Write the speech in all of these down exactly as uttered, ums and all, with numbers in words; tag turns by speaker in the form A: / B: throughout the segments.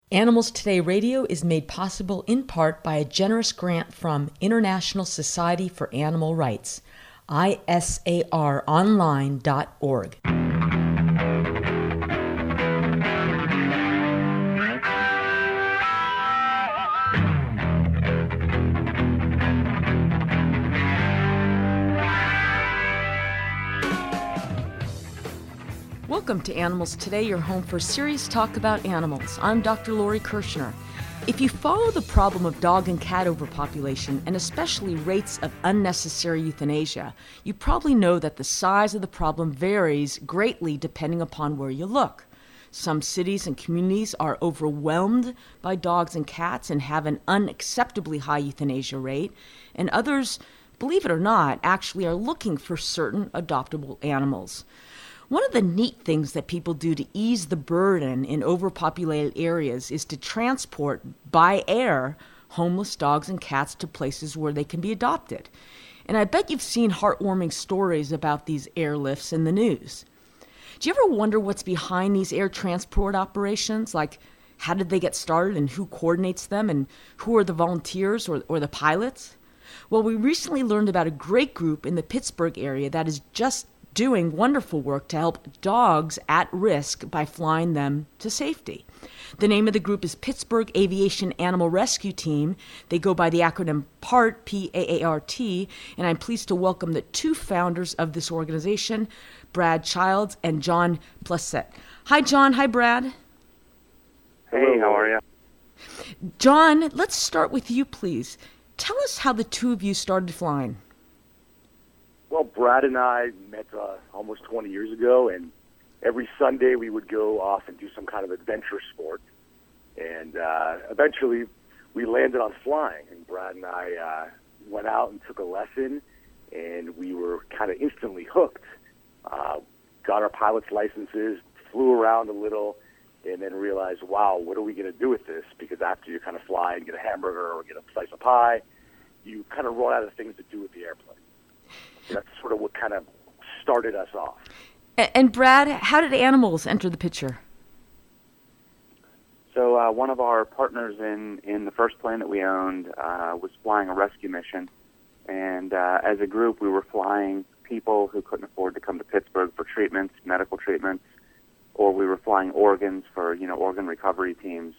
A: Animals Today Radio is made possible in part by a generous grant from International Society for Animal Rights, I S A R online dot org. Welcome to Animals Today, your home for serious talk about animals. I'm Doctor Lori Kirshner. If you follow the problem of dog and cat overpopulation, and especially rates of unnecessary euthanasia, you probably know that the size of the problem varies greatly depending upon where you look. Some cities and communities are overwhelmed by dogs and cats and have an unacceptably high euthanasia rate, and others, believe it or not, actually are looking for certain adoptable animals. One of the neat things that people do to ease the burden in overpopulated areas is to transport by air homeless dogs and cats to places where they can be adopted. And I bet you've seen heartwarming stories about these airlifts in the news. Do you ever wonder what's behind these air transport operations? Like, how did they get started and who coordinates them and who are the volunteers or, or the pilots? Well, we recently learned about a great group in the Pittsburgh area that is just doing wonderful work to help dogs at risk by flying them to safety. The name of the group is Pittsburgh Aviation Animal Rescue Team. They go by the acronym PART, P A A R T, and I'm pleased to welcome the two founders of this organization, Brad Childs and John Plessette. Hi, John. Hi, Brad.
B: Hey, how are you?
A: John, let's start with you, please. Tell us how the two of you started flying.
B: Well, Brad and I met uh, almost twenty years ago, and every Sunday we would go off and do some kind of adventure sport. And uh, eventually we landed on flying, and Brad and I uh, went out and took a lesson, and we were kind of instantly hooked. Uh, got our pilot's licenses, flew around a little, and then realized, wow, what are we going to do with this? Because after you kind of fly and get a hamburger or get a slice of pie, you kind of run out of things to do with the airplane. That's sort of what kind of started us off.
A: And Brad, how did animals enter the picture?
C: So uh, one of our partners in, in the first plane that we owned uh, was flying a rescue mission. And uh, as a group, we were flying people who couldn't afford to come to Pittsburgh for treatments, medical treatments, or we were flying organs for, you know, organ recovery teams.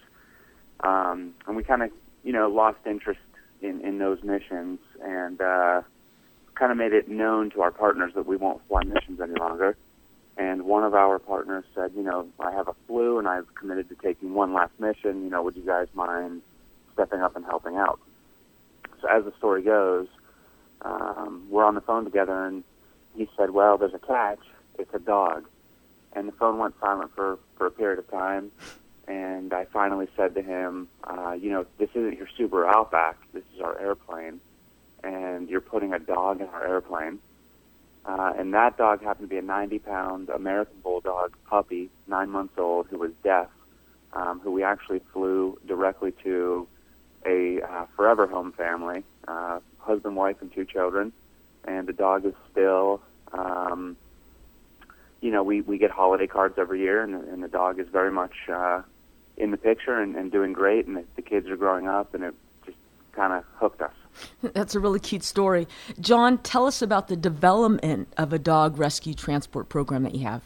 C: Um, and we kind of, you know, lost interest in, in those missions and uh, kind of made it known to our partners that we won't fly missions any longer. And one of our partners said, you know, I have a flu and I've committed to taking one last mission. You know, would you guys mind stepping up and helping out? So as the story goes, um, we're on the phone together and he said, well, there's a catch. It's a dog. And the phone went silent for, for a period of time. And I finally said to him, uh, you know, this isn't your Subaru Outback. This is our airplane. And you're putting a dog in our airplane. Uh, and that dog happened to be a ninety-pound American Bulldog puppy, nine months old, who was deaf, um, who we actually flew directly to a uh, forever home family, uh, husband, wife, and two children. And the dog is still, um, you know, we, we get holiday cards every year, and, and the dog is very much uh, in the picture and, and doing great, and the, the kids are growing up, and it just kind of hooked us.
A: That's a really cute story. John, tell us about the development of a dog rescue transport program that you have.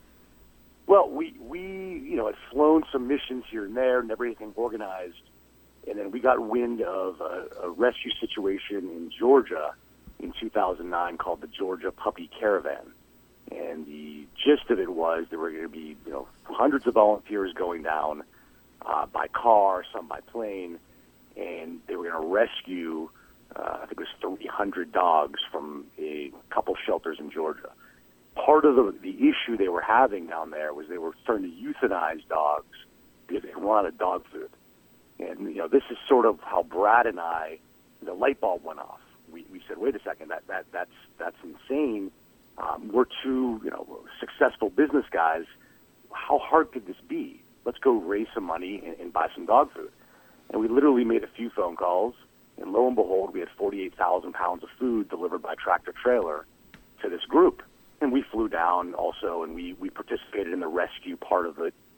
B: Well, we, we you know, had flown some missions here and there and everything organized, and then we got wind of a, a rescue situation in Georgia in two thousand nine called the Georgia Puppy Caravan. And the gist of it was there were going to be, you know, hundreds of volunteers going down uh, by car, some by plane, and they were going to rescue, uh, I think it was three hundred dogs from a couple shelters in Georgia. Part of the, the issue they were having down there was they were starting to euthanize dogs because they run out of dog food. And, you know, this is sort of how Brad and I, the light bulb went off. We, we said, wait a second, that, that that's that's insane. Um, we're two, you know, successful business guys. How hard could this be? Let's go raise some money and, and buy some dog food. And we literally made a few phone calls, and lo and behold, we had forty-eight thousand pounds of food delivered by tractor trailer to this group. And we flew down also, and we, we participated in the rescue part of it.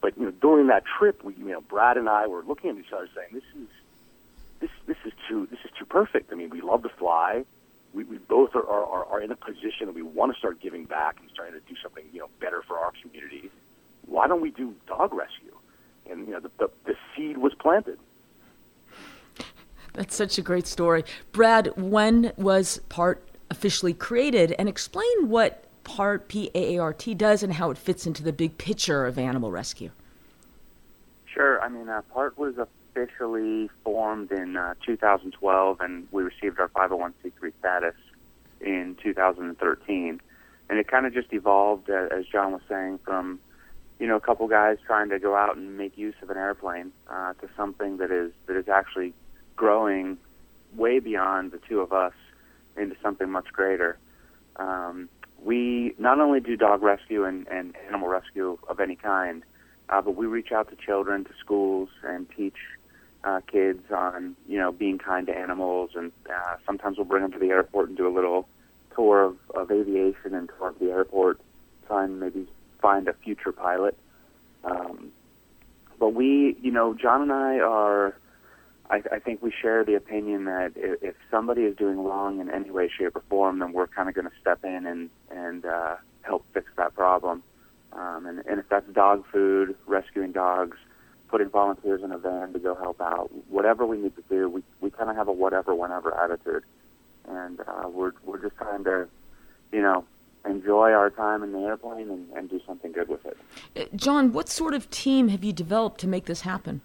B: But you know, during that trip, we, you know, Brad and I were looking at each other, saying, "This is this this is too this is too perfect." I mean, we love to fly. We, we both are, are are in a position that we want to start giving back and starting to do something, you know, better for our community. Why don't we do dog rescue? And you know, the the, the seed was planted.
A: That's such a great story, Brad. When was PART officially created, and explain what PART, P A A R T, does and how it fits into the big picture of animal rescue?
C: Sure. I mean, uh, PART was officially formed in uh, two thousand twelve, and we received our five oh one c three status in two thousand thirteen. And it kind of just evolved, uh, as John was saying, from, you know, a couple guys trying to go out and make use of an airplane uh, to something that is that is actually growing way beyond the two of us into something much greater. Um, we not only do dog rescue and, and animal rescue of any kind, uh, but we reach out to children, to schools, and teach uh, kids on, you know, being kind to animals. And uh, sometimes we'll bring them to the airport and do a little tour of, of aviation and tour of the airport, try and maybe find a future pilot. Um, but we, you know, John and I are, I, I think we share the opinion that if, if somebody is doing wrong in any way, shape, or form, then we're kind of going to step in and, and uh, help fix that problem. Um, and, and if that's dog food, rescuing dogs, putting volunteers in a van to go help out, whatever we need to do, we, we kind of have a whatever, whenever attitude. And uh, we're, we're just trying to, you know, enjoy our time in the airplane and, and do something good with it.
A: Uh, John, what sort of team have you developed to make this happen?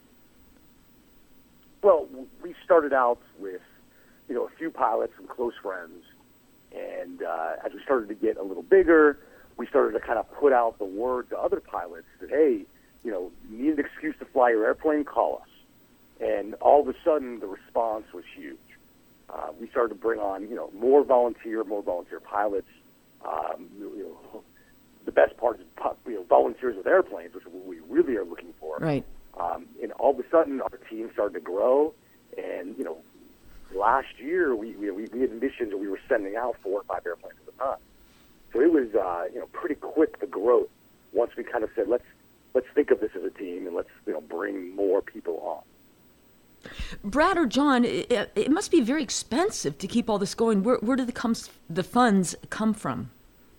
B: Well, we started out with, you know, a few pilots and close friends, and uh, as we started to get a little bigger, we started to kind of put out the word to other pilots that, hey, you know, you need an excuse to fly your airplane, call us. And all of a sudden, the response was huge. Uh, we started to bring on, you know, more volunteer, more volunteer pilots. Um, you know, the best part is, you know, volunteers with airplanes, which is what we really are looking for.
A: Right.
B: Um, and all of a sudden, our team started to grow. And, you know, last year, we, we, we had missions that we were sending out four or five airplanes at a time. So it was, uh, you know, pretty quick, the growth, once we kind of said, let's let's think of this as a team and let's, you know, bring more people on.
A: Brad or John, it, it must be very expensive to keep all this going. Where, where do the, comes, the funds come from?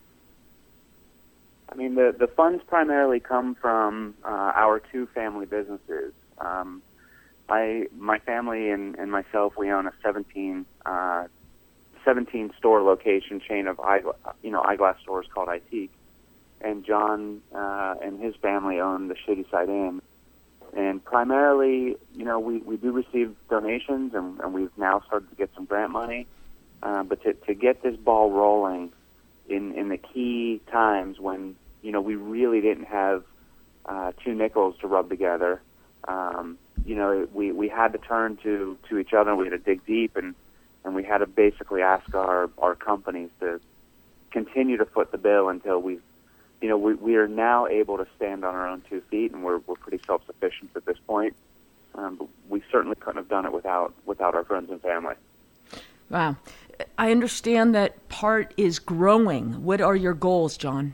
C: I mean, the, the funds primarily come from uh, our two family businesses. Um, I, my family and, and myself, we own a seventeen, uh, seventeen store location chain of eye, you know, eyeglass stores called Itique. And John uh, and his family own the Shady Side Inn. And primarily, you know, we, we do receive donations, and, and we've now started to get some grant money. Uh, but to, to get this ball rolling in, in the key times when, you know, we really didn't have uh, two nickels to rub together, um, you know, we, we had to turn to, to each other, and we had to dig deep, and, and we had to basically ask our, our companies to continue to foot the bill until we've, you know, we, we are now able to stand on our own two feet, and we're we're pretty self-sufficient at this point. Um, but we certainly couldn't have done it without without our friends and family.
A: Wow. I understand that PART is growing. What are your goals, John?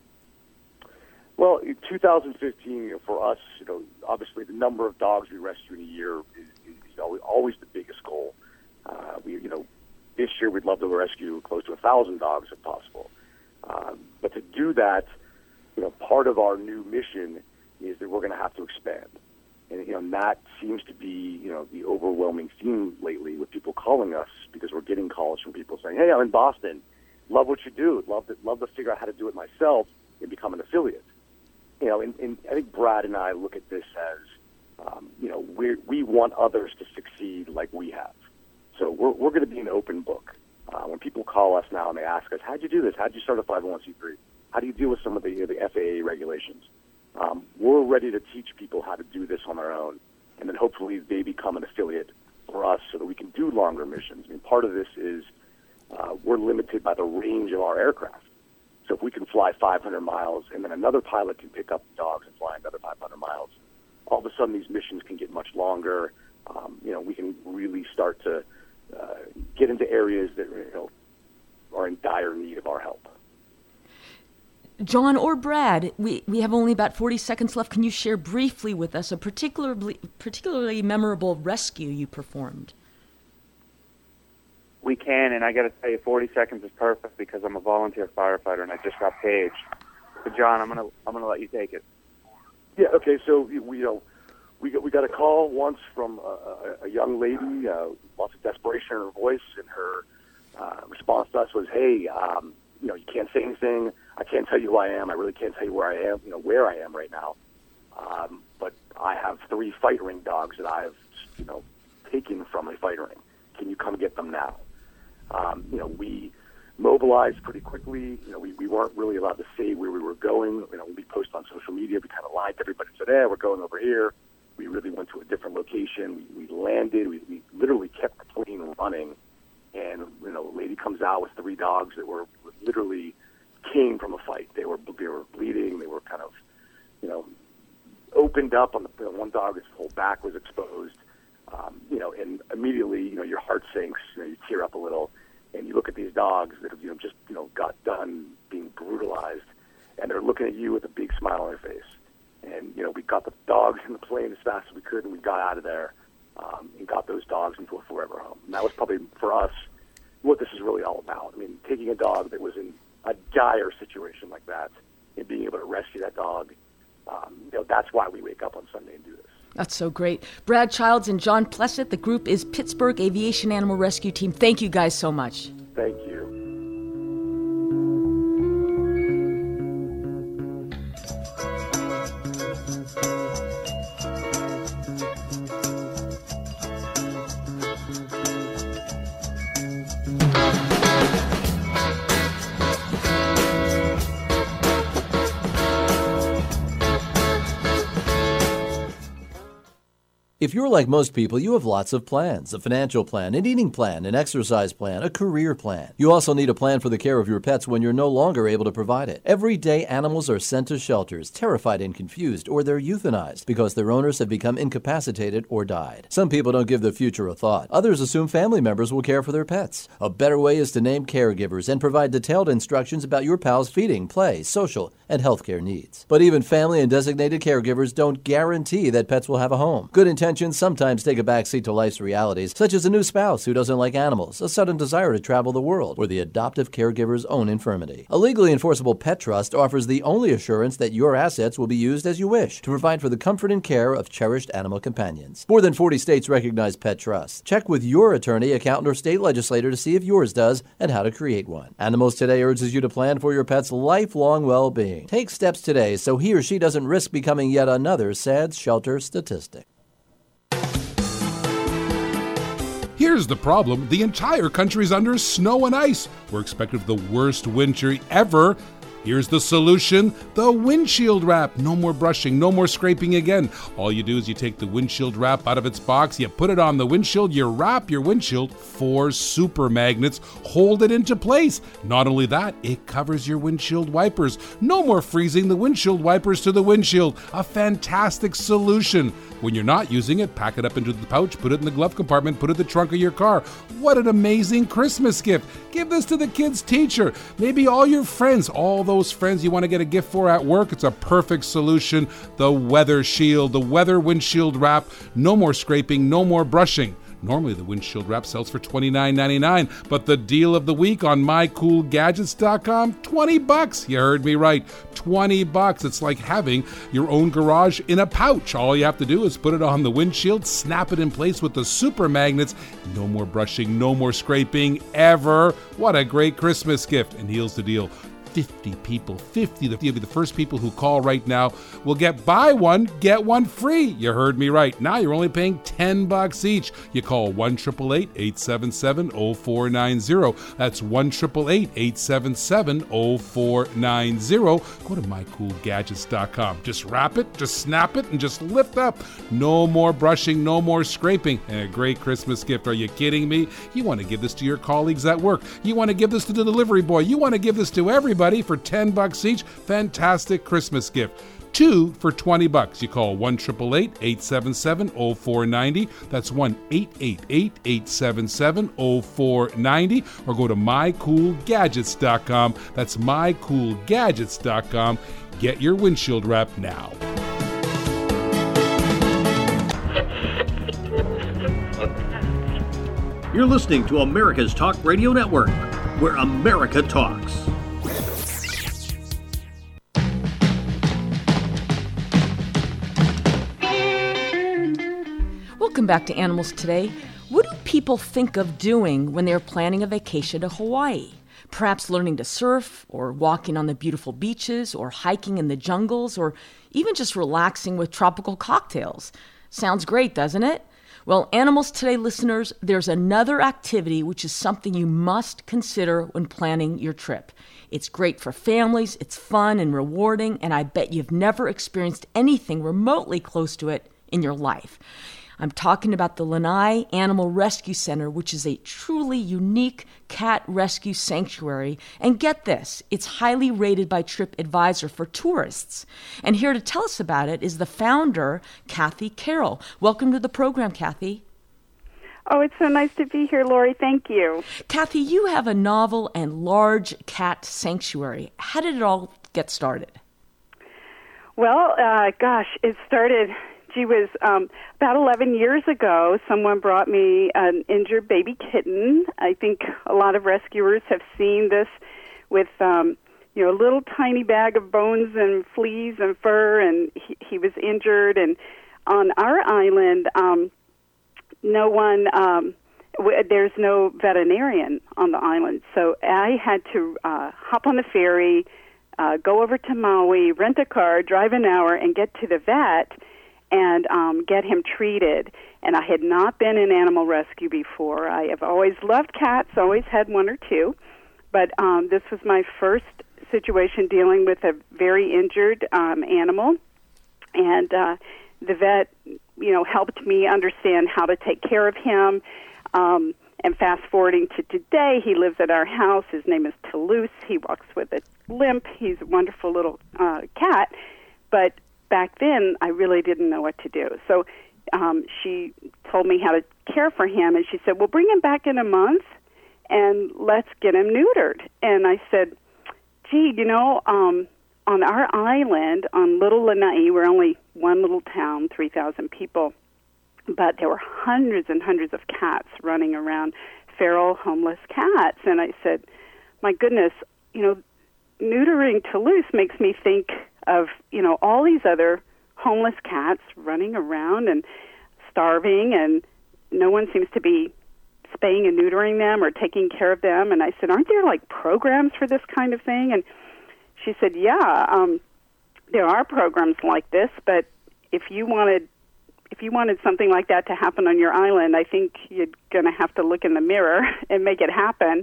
B: Well, in two thousand fifteen, you know, for us, you know, obviously the number of dogs we rescue in a year is, is you know, always the biggest goal. Uh, we, you know, this year we'd love to rescue close to a thousand dogs if possible. Um, but to do that, you know, part of our new mission is that we're going to have to expand. And, you know, and that seems to be, you know, the overwhelming theme lately with people calling us, because we're getting calls from people saying, hey, I'm in Boston. Love what you do. Love to, love to figure out how to do it myself and become an affiliate. You know, and, and I think Brad and I look at this as, um, you know, we we want others to succeed like we have. So we're we're going to be an open book. Uh, when people call us now and they ask us, how'd you do this? How'd you start a five oh one c three? How do you deal with some of the, you know, the F A A regulations? Um, we're ready to teach people how to do this on their own, and then hopefully they become an affiliate for us so that we can do longer missions. I mean, part of this is uh, we're limited by the range of our aircraft. So if we can fly five hundred miles and then another pilot can pick up the dogs and fly another five hundred miles, all of a sudden these missions can get much longer. Um, you know, we can really start to uh, get into areas that, you know, are in dire need of our help.
A: John or Brad, we, we have only about forty seconds left. Can you share briefly with us a particularly particularly memorable rescue you performed?
C: We can, and I got to tell you, forty seconds is perfect because I'm a volunteer firefighter and I just got paged. So, John, I'm gonna I'm gonna let you take it.
B: Yeah. Okay. So we you know we got we got a call once from a, a young lady, uh, lots of desperation in her voice, and her uh, response to us was, "Hey, um, you know, you can't say anything. I can't tell you who I am. I really can't tell you where I am. You know, where I am right now. Um, but I have three fight ring dogs that I've you know taken from a fight ring. Can you come get them now?" Um, you know, we mobilized pretty quickly. You know, we, we weren't really allowed to say where we were going. You know, when we posted on social media, we kind of lied to everybody and said, "Hey, we're going over here." We really went to a different location. We, we landed. We, we literally kept the plane running. And, you know, a lady comes out with three dogs that were literally came from a fight. They were they were bleeding. They were kind of, you know, opened up on the, the one dog. Its whole back was exposed. Um, you know, and immediately, you know, your heart sinks. You know, you tear up a little, and you look at these dogs that have, you know, just, you know, got done being brutalized, and they're looking at you with a big smile on their face. And, you know, we got the dogs in the plane as fast as we could, and we got out of there um, and got those dogs into a forever home. And that was probably, for us, what this is really all about. I mean, taking a dog that was in a dire situation like that and being able to rescue that dog, um, you know, that's why we wake up on Sunday and do this.
A: That's so great. Brad Childs and John Plesset, the group is Pittsburgh Aviation Animal Rescue Team. Thank you guys so much.
B: Thank you.
D: If you're like most people, you have lots of plans, a financial plan, an eating plan, an exercise plan, a career plan. You also need a plan for the care of your pets when you're no longer able to provide it. Every day, animals are sent to shelters, terrified and confused, or they're euthanized because their owners have become incapacitated or died. Some people don't give the future a thought. Others assume family members will care for their pets. A better way is to name caregivers and provide detailed instructions about your pal's feeding, play, social, and healthcare needs. But even family and designated caregivers don't guarantee that pets will have a home. Good intentions sometimes take a backseat to life's realities, such as a new spouse who doesn't like animals, a sudden desire to travel the world, or the adoptive caregiver's own infirmity. A legally enforceable pet trust offers the only assurance that your assets will be used as you wish to provide for the comfort and care of cherished animal companions. More than forty states recognize pet trusts. Check with your attorney, accountant, or state legislator to see if yours does and how to create one. Animals Today urges you to plan for your pet's lifelong well-being. Take steps today so he or she doesn't risk becoming yet another sad shelter statistic.
E: Here's the problem. The entire country's under snow and ice. We're expecting the worst winter ever. Here's the solution, the windshield wrap. No more brushing, no more scraping again. All you do is you take the windshield wrap out of its box, you put it on the windshield, you wrap your windshield, four super magnets hold it into place. Not only that, it covers your windshield wipers. No more freezing the windshield wipers to the windshield. A fantastic solution. When you're not using it, pack it up into the pouch, put it in the glove compartment, put it in the trunk of your car. What an amazing Christmas gift. Give this to the kid's teacher. Maybe all your friends, all those friends you want to get a gift for at work. It's a perfect solution. The Weather Shield, the Weather Windshield Wrap. No more scraping, no more brushing. Normally the windshield wrap sells for twenty-nine ninety-nine, but the deal of the week on my cool gadgets dot com, twenty bucks. You heard me right, twenty bucks. It's like having your own garage in a pouch. All you have to do is put it on the windshield, snap it in place with the super magnets. No more brushing, no more scraping ever. What a great Christmas gift. And here's the deal. fifty people, fifty of the first people who call right now will get buy one, get one free. You heard me right. Now you're only paying ten bucks each. You call one eight eight eight, eight seven seven, zero four nine zero. That's one eight eight eight, eight seven seven, zero four nine zero. Go to my cool gadgets dot com. Just wrap it, just snap it, and just lift up. No more brushing, no more scraping. And a great Christmas gift. Are you kidding me? You want to give this to your colleagues at work. You want to give this to the delivery boy. You want to give this to everybody for ten bucks each. Fantastic Christmas gift. two for twenty bucks. You call one eight eight eight, eight seven seven, zero four nine zero. That's one eight eight eight, eight seven seven, zero four nine zero. Or go to my cool gadgets dot com. That's my cool gadgets dot com. Get your windshield wrap now.
F: You're listening to America's Talk Radio Network, where America talks.
A: Welcome back to Animals Today. What do people think of doing when they're planning a vacation to Hawaii? Perhaps learning to surf, or walking on the beautiful beaches, or hiking in the jungles, or even just relaxing with tropical cocktails. Sounds great, doesn't it? Well, Animals Today listeners, there's another activity which is something you must consider when planning your trip. It's great for families, it's fun and rewarding, and I bet you've never experienced anything remotely close to it in your life. I'm talking about the Lanai Animal Rescue Center, which is a truly unique cat rescue sanctuary. And get this, it's highly rated by TripAdvisor for tourists. And here to tell us about it is the founder, Kathy Carroll. Welcome to the program, Kathy.
G: Oh, it's so nice to be here, Lori. Thank you.
A: Kathy, you have a novel and large cat sanctuary. How did it all get started?
G: Well, uh, gosh, it started... She was um, about eleven years ago. Someone brought me an injured baby kitten. I think a lot of rescuers have seen this with, um, you know, a little tiny bag of bones and fleas and fur, and he, he was injured. And on our island, um, no one, um, w- there's no veterinarian on the island, so I had to uh, hop on the ferry, uh, go over to Maui, rent a car, drive an hour, and get to the vet and um, get him treated. And I had not been in animal rescue before. I have always loved cats, always had one or two, but um, this was my first situation dealing with a very injured um, animal. And uh, the vet, you know, helped me understand how to take care of him. Um, and fast forwarding to today, he lives at our house. His name is Toulouse. He walks with a limp. He's a wonderful little uh, cat. But back then, I really didn't know what to do. So um, she told me how to care for him, and she said, well, bring him back in a month, and let's get him neutered. And I said, gee, you know, um, on our island, on Little Lanai, we're only one little town, three thousand people, but there were hundreds and hundreds of cats running around, feral, homeless cats. And I said, my goodness, you know, neutering Toulouse makes me think of, you know, all these other homeless cats running around and starving, and no one seems to be spaying and neutering them or taking care of them. And I said, aren't there, like, programs for this kind of thing? And she said, yeah, um, there are programs like this, but if you wanted if you wanted something like that to happen on your island, I think you're going to have to look in the mirror and make it happen.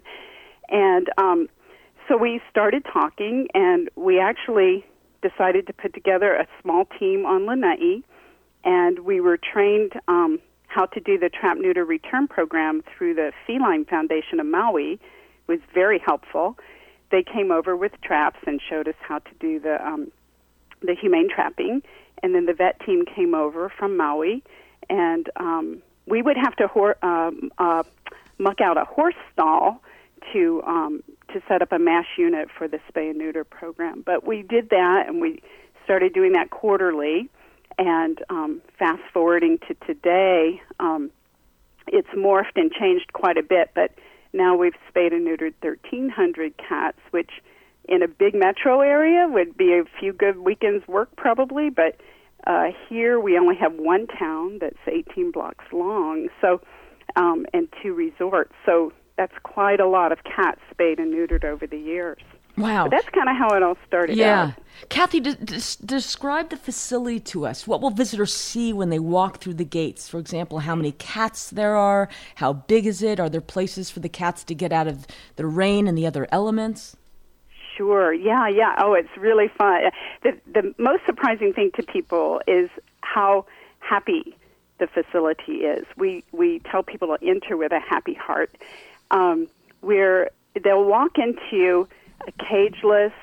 G: And um, so we started talking, and we actually decided to put together a small team on Lanai, and we were trained um, how to do the Trap Neuter Return program through the Feline Foundation of Maui. It was very helpful. They came over with traps and showed us how to do the um, the humane trapping, and then the vet team came over from Maui, and um, we would have to hor- um, uh, muck out a horse stall to um, to set up a mass unit for the spay and neuter program. But we did that, and we started doing that quarterly. And um, fast forwarding to today, um, it's morphed and changed quite a bit. But now we've spayed and neutered thirteen hundred cats, which in a big metro area would be a few good weekends' work probably. But uh, here we only have one town that's eighteen blocks long, so um, and two resorts. So that's quite a lot of cats spayed and neutered over the years.
A: Wow.
G: But that's kind of how it all started
A: yeah.
G: out.
A: Kathy, d- d- describe the facility to us. What will visitors see when they walk through the gates? For example, how many cats there are? How big is it? Are there places for the cats to get out of the rain and the other elements?
G: Sure. Yeah, yeah. Oh, it's really fun. The, the most surprising thing to people is how happy the facility is. We, we tell people to enter with a happy heart. Um, where they'll walk into a cageless,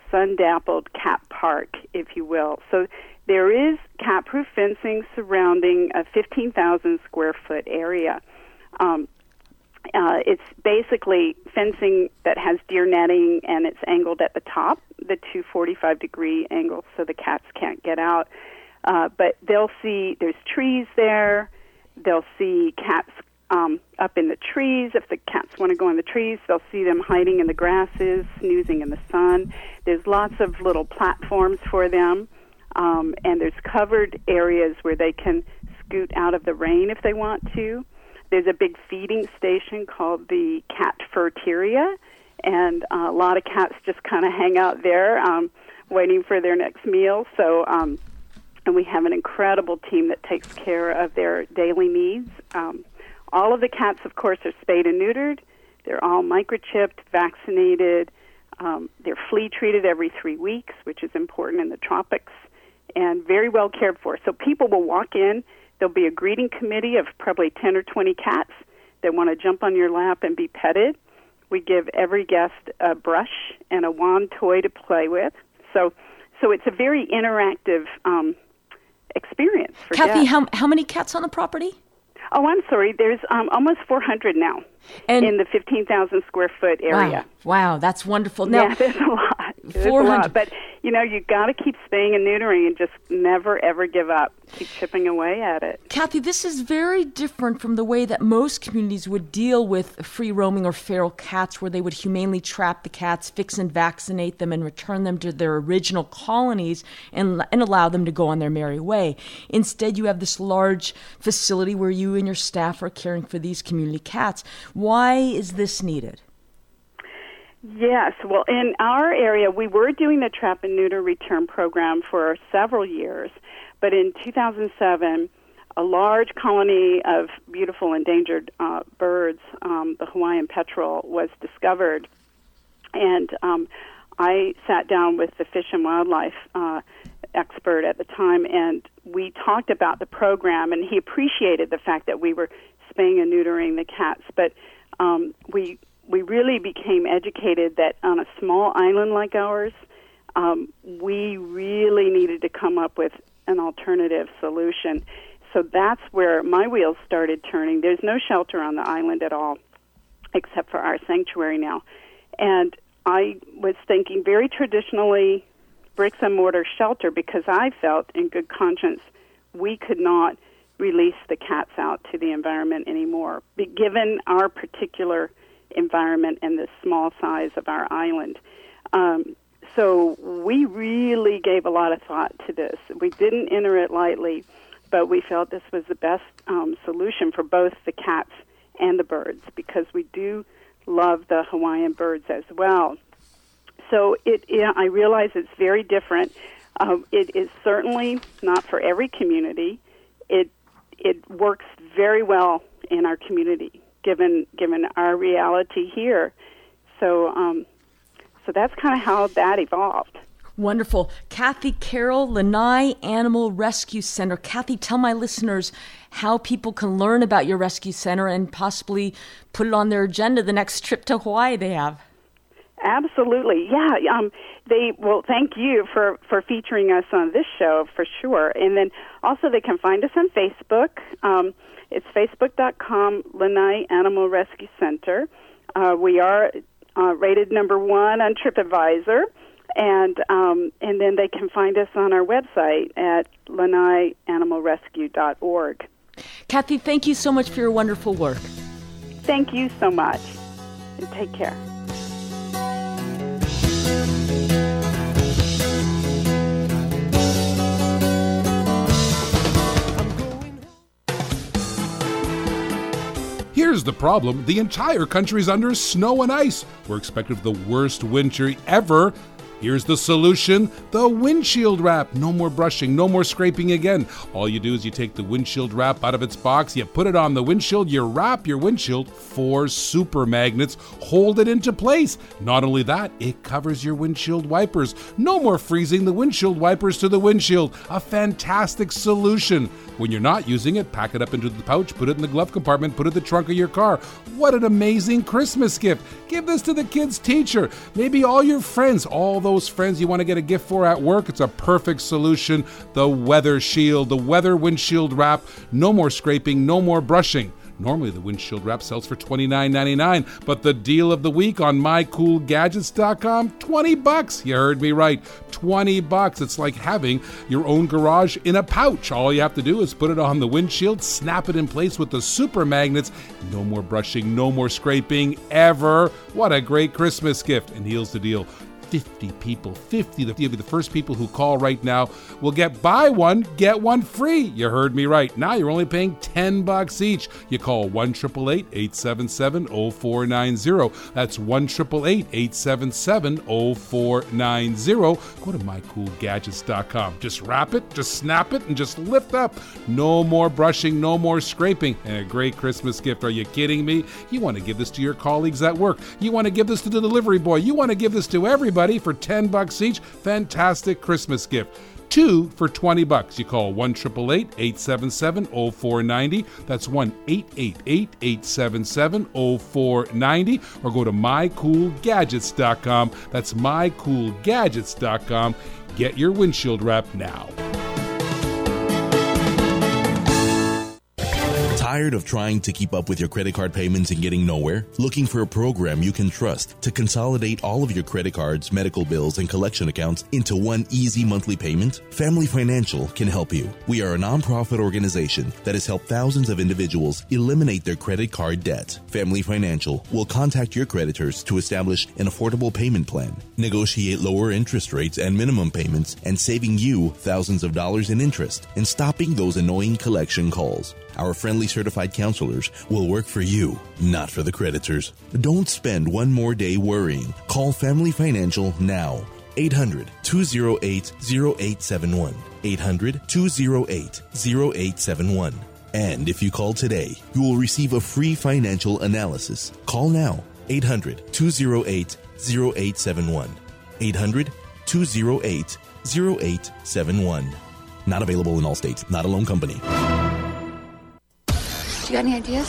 G: sun-dappled cat park, if you will. So there is cat-proof fencing surrounding a fifteen thousand square foot area. Um, uh, it's basically fencing that has deer netting, and it's angled at the top, the two forty-five degree angles, so the cats can't get out. Uh, but they'll see there's trees there. They'll see cats um, up in the trees. If the cats want to go in the trees, they'll see them hiding in the grasses, snoozing in the sun. There's lots of little platforms for them, um, and there's covered areas where they can scoot out of the rain if they want to. There's a big feeding station called the Cat Furteria, and uh, a lot of cats just kind of hang out there um, waiting for their next meal. So. Um, And we have an incredible team that takes care of their daily needs. Um, all of the cats, of course, are spayed and neutered. They're all microchipped, vaccinated. Um, they're flea treated every three weeks, which is important in the tropics, and very well cared for. So people will walk in. There'll be a greeting committee of probably ten or twenty cats that want to jump on your lap and be petted. We give every guest a brush and a wand toy to play with. So, so it's a very interactive um experience for
A: Kathy,
G: guests.
A: how how many cats on the property?
G: Oh, I'm sorry. There's um, almost four hundred now and in the fifteen thousand square foot area.
A: Wow, wow, that's wonderful. Now,
G: yeah, there's a lot. There's
A: four hundred.
G: A lot. But, you know, you've got to keep spaying and neutering and just never, ever give up. Keep chipping away at it.
A: Kathy, this is very different from the way that most communities would deal with free roaming or feral cats, where they would humanely trap the cats, fix and vaccinate them, and return them to their original colonies and, and allow them to go on their merry way. Instead, you have this large facility where you and your staff are caring for these community cats. Why is this needed?
G: Yes. Well, in our area, we were doing the trap and neuter return program for several years. But in two thousand seven, a large colony of beautiful endangered uh, birds, um, the Hawaiian petrel, was discovered. And um, I sat down with the Fish and Wildlife uh, expert at the time, and we talked about the program, and he appreciated the fact that we were spaying and neutering the cats. But um, we we really became educated that on a small island like ours, um, we really needed to come up with an alternative solution. So that's where my wheels started turning. There's no shelter on the island at all, except for our sanctuary now. And I was thinking very traditionally bricks and mortar shelter, because I felt in good conscience we could not release the cats out to the environment anymore, given our particular environment and the small size of our island. Um, so we really gave a lot of thought to this. We didn't enter it lightly, but we felt this was the best um, solution for both the cats and the birds, because we do love the Hawaiian birds as well. So it, it I realize it's very different. Uh, it is certainly not for every community. It it works very well in our community, given given our reality here. So um, so that's kind of how that evolved.
A: Wonderful. Kathy Carroll, Lanai Animal Rescue Center. Kathy, tell my listeners how people can learn about your rescue center and possibly put it on their agenda the next trip to Hawaii they have.
G: Absolutely. Yeah. Um, they well, thank you for, for featuring us on this show for sure. And then also they can find us on Facebook. Um, it's facebook dot com Lanai Animal Rescue Center. Uh, we are uh, rated number one on TripAdvisor. And um, and then they can find us on our website at lanai animal rescue dot org.
A: Kathy, thank you so much for your wonderful work.
G: Thank you so much. And take care.
E: Here's the problem. The entire country's under snow and ice. We're expected the worst winter ever. Here's the solution, the windshield wrap. No more brushing, no more scraping again. All you do is you take the windshield wrap out of its box, you put it on the windshield, you wrap your windshield, four super magnets hold it into place. Not only that, it covers your windshield wipers. No more freezing the windshield wipers to the windshield. A fantastic solution. When you're not using it, pack it up into the pouch, put it in the glove compartment, put it in the trunk of your car. What an amazing Christmas gift. Give this to the kid's teacher, maybe all your friends, all those those friends you want to get a gift for at work, it's a perfect solution. The Weather Shield, the Weather Windshield Wrap. No more scraping, no more brushing. Normally, the windshield wrap sells for twenty-nine ninety-nine, but the deal of the week on my cool gadgets dot com, twenty bucks. You heard me right, twenty bucks. It's like having your own garage in a pouch. All you have to do is put it on the windshield, snap it in place with the super magnets. No more brushing, no more scraping, ever. What a great Christmas gift. And here's the deal. fifty people, fifty, you'll be the first people who call right now will get buy one, get one free. You heard me right. Now you're only paying ten bucks each. You call one eight eight eight, eight seven seven, zero four nine zero. That's one eight eight eight, eight seven seven, zero four nine zero. Go to my cool gadgets dot com. Just wrap it, just snap it, and just lift up. No more brushing, no more scraping. And a great Christmas gift. Are you kidding me? You want to give this to your colleagues at work. You want to give this to the delivery boy. You want to give this to everybody for ten bucks each. Fantastic Christmas gift. Two for twenty bucks. You call one eight eight eight, eight seven seven, zero four nine zero. That's one eight eight eight, eight seven seven, zero four nine zero. Or go to my cool gadgets dot com. That's my cool gadgets dot com. Get your windshield wrap now.
H: Tired of trying to keep up with your credit card payments and getting nowhere? Looking for a program you can trust to consolidate all of your credit cards, medical bills, and collection accounts into one easy monthly payment? Family Financial can help you. We are a nonprofit organization that has helped thousands of individuals eliminate their credit card debt. Family Financial will contact your creditors to establish an affordable payment plan, negotiate lower interest rates and minimum payments, and saving you thousands of dollars in interest and stopping those annoying collection calls. Our friendly certified counselors will work for you, not for the creditors. Don't spend one more day worrying. Call Family Financial now. eight hundred, two oh eight, oh eight seven one. eight hundred, two oh eight, oh eight seven one. And if you call today, you will receive a free financial analysis. Call now. eight hundred, two oh eight, oh eight seven one. eight hundred, two oh eight, oh eight seven one. Not available in all states. Not a loan company.
I: You got any ideas?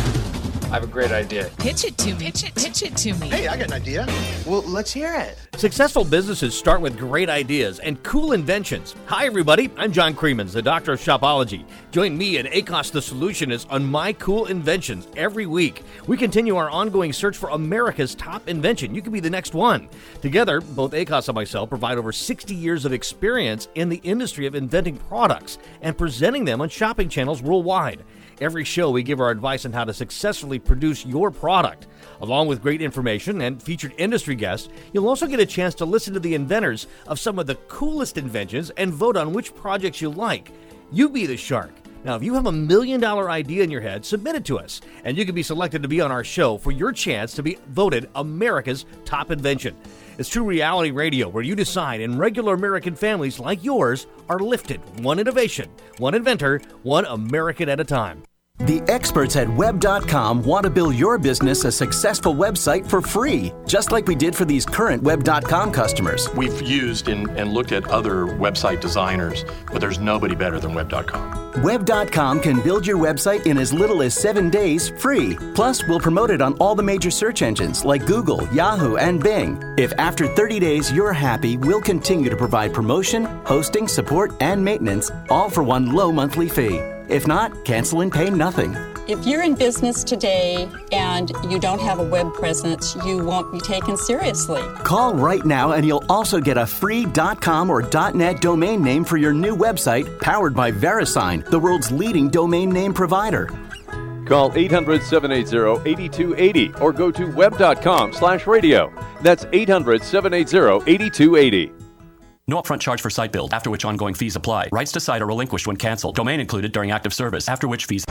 J: I have a great idea.
K: Pitch it to me. Pitch it, pitch it to me.
L: Hey, I got an idea. Well, let's hear it.
F: Successful businesses start with great ideas and cool inventions. Hi, everybody. I'm John Creemans, the Doctor of Shopology. Join me and A C O S the Solutionist on My Cool Inventions every week. We continue our ongoing search for America's top invention. You could be the next one. Together, both A C O S and myself provide over sixty years of experience in the industry of inventing products and presenting them on shopping channels worldwide. Every show, we give our advice on how to successfully produce your product. Along with great information and featured industry guests, you'll also get a chance to listen to the inventors of some of the coolest inventions and vote on which projects you like. You be the shark. Now, if you have a million dollar idea in your head, submit it to us, and you can be selected to be on our show for your chance to be voted America's top invention. It's true reality radio where you decide and regular American families like yours are lifted one innovation, one inventor, one American at a time.
M: The experts at web dot com want to build your business a successful website for free, just like we did for these current web dot com customers.
N: We've used and, and looked at other website designers, but there's nobody better than web dot com.
M: web dot com can build your website in as little as seven days free. Plus, we'll promote it on all the major search engines like Google, Yahoo, and Bing. If after thirty days you're happy, we'll continue to provide promotion, hosting, support, and maintenance, all for one low monthly fee. If not, cancel and pay nothing.
O: If you're in business today and you don't have a web presence, you won't be taken seriously.
M: Call right now and you'll also get a free .com or .net domain name for your new website powered by VeriSign, the world's leading domain name provider.
P: Call eight hundred, seven eight zero, eight two eight zero or go to web dot com slash radio. That's eight hundred, seven eight zero, eight two eight zero.
Q: No upfront charge for site build, after which ongoing fees apply. Rights to site are relinquished when canceled. Domain included during active service, after which fees...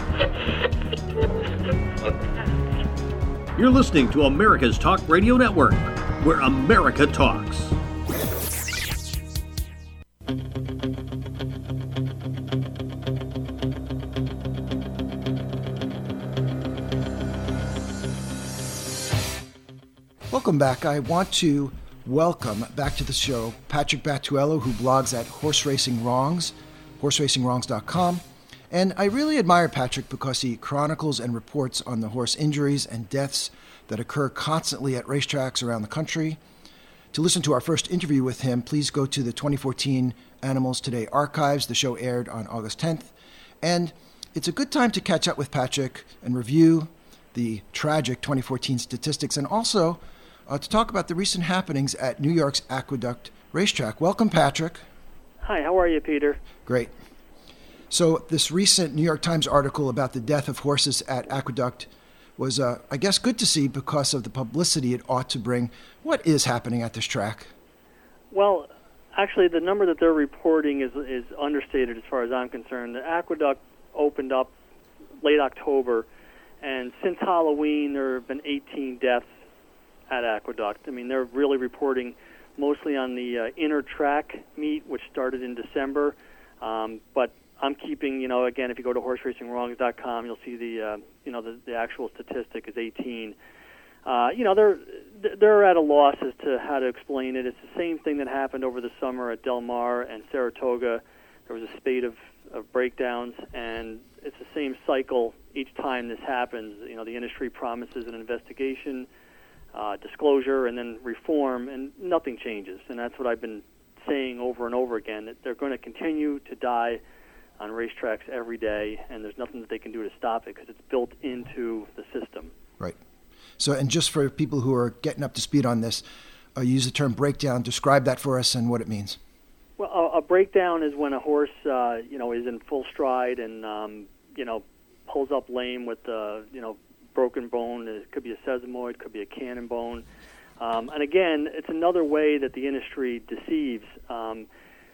F: You're listening to America's Talk Radio Network, where America talks.
L: Welcome back. I want to welcome back to the show Patrick Battuello, who blogs at Horse Racing Wrongs, horse racing wrongs dot com. And I really admire Patrick because he chronicles and reports on the horse injuries and deaths that occur constantly at racetracks around the country. To listen to our first interview with him, please go to the twenty fourteen Animals Today archives. The show aired on August tenth. And it's a good time to catch up with Patrick and review the tragic twenty fourteen statistics, and also uh, to talk about the recent happenings at New York's Aqueduct Racetrack. Welcome, Patrick.
I: Hi, how are you, Peter?
L: Great. So this recent New York Times article about the death of horses at Aqueduct was, uh, I guess, good to see because of the publicity it ought to bring. What is happening at this track?
I: Well, actually, the number that they're reporting is is understated as far as I'm concerned. The Aqueduct opened up late October, and since Halloween, there have been eighteen deaths at Aqueduct. I mean, they're really reporting mostly on the uh, inner track meet, which started in December, um, but I'm keeping, you know, again, if you go to horse racing wrongs dot com, you'll see the, uh, you know, the, the actual statistic is eighteen. Uh, you know, they're they're at a loss as to how to explain it. It's the same thing that happened over the summer at Del Mar and Saratoga. There was a spate of, of breakdowns, and it's the same cycle each time this happens. You know, the industry promises an investigation, uh, disclosure, and then reform, and nothing changes. And that's what I've been saying over and over again, that they're going to continue to die on racetracks every day, and there's nothing that they can do to stop it because it's built into the system.
L: Right. So, and just for people who are getting up to speed on this, uh, use the term breakdown. Describe that for us and what it means.
I: Well, a, a breakdown is when a horse, uh, you know, is in full stride and, um, you know, pulls up lame with, uh, you know, broken bone. It could be a sesamoid, could be a cannon bone. Um, and again, it's another way that the industry deceives. Um,